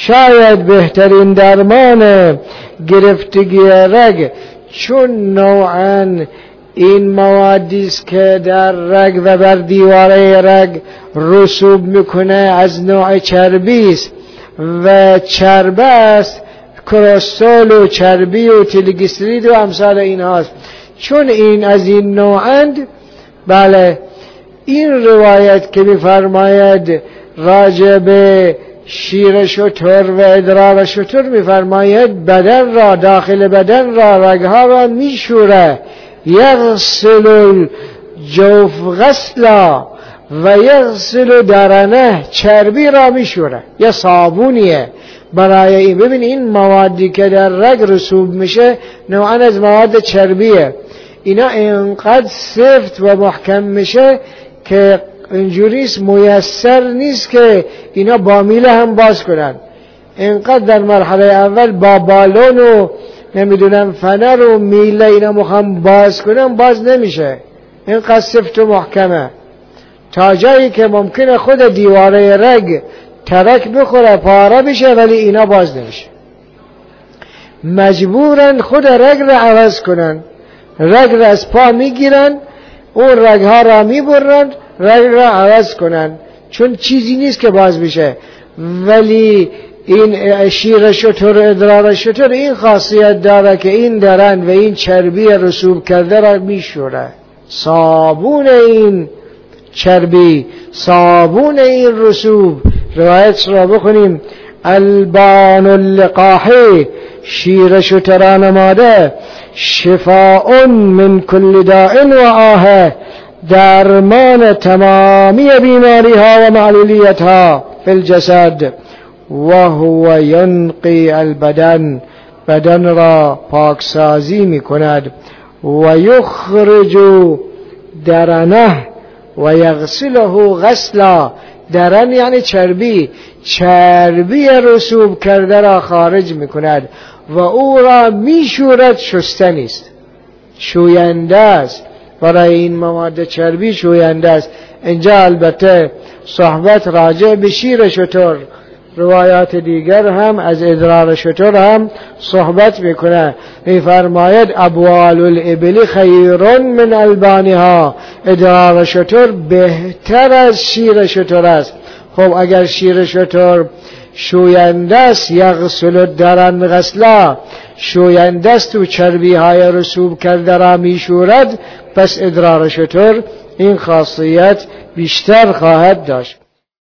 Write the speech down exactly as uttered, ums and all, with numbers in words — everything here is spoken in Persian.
شاید بهترین درمان گرفتگی رگ، چون نوعاً این موادی است که در رگ و بر دیواره رگ رسوب میکنه از نوع چربی است و چربه است، کلسترول و چربی و تریگلیسیرید و امثال این هاست. چون این از این نوعند، بله، این روایت که میفرماید راجع به شیر شتر و ادرار شتر میفرماید بدن را، داخل بدن را، رگها را میشوره، یغسل الجوف غسلا و یغسل درنه، چربی را میشوره، یه صابونیه برای این. ببین این موادی که در رگ رسوب میشه نوعا از مواد چربیه، اینا اینقدر سفت و محکم میشه که اینجوریست میسر نیست که اینا با میله هم باز کنن. اینقدر در مرحله اول با بالون و نمیدونم فنر و میله اینا مخوام باز کنن، باز نمیشه، اینقدر سفت و محکمه، تا جایی که ممکنه خود دیواره رگ ترک بخوره، پاره بشه، ولی اینا باز نمیشه. مجبورن خود رگ را عوض کنن، رگ را از پا میگیرن، اون رگ ها را میبرن، رگ را عوض کنن، چون چیزی نیست که باز بشه. ولی این شیر شتر، ادرار شتر این خاصیت داره که این درن و این چربی رسوب کرده را میشوره. صابون این چربی، صابون این رسوب. روایت را بخونیم: البان اللقاحی، شیر شتران ماده، شفاء من کل داء و آه، درمان تمامی بیماری ها و معلولیت ها فی الجسد، و هو ینقی البدن، بدن را پاکسازی می کند، و یخرج درنه و یغسله غسلا، درن یعنی چربی، چربی رسوب کرده را خارج می کند و او را می شورد، شسته است، شوینده است، برای این مواد چربی شوینده است. اینجا البته صحبت راجع به شیر شتر، روایات دیگر هم از ادرار شتر هم صحبت میکنه. میفرماید ابوال الابل خیر من البانها، ادرار شتر بهتر از شیر شتر است. خب اگر شیر شتر شوینده است، یغسل درن غسلا، شوینده است و چربی های رسوب کرده را میشورد، پس ادرار شتر این خاصیت بیشتر خواهد داشت.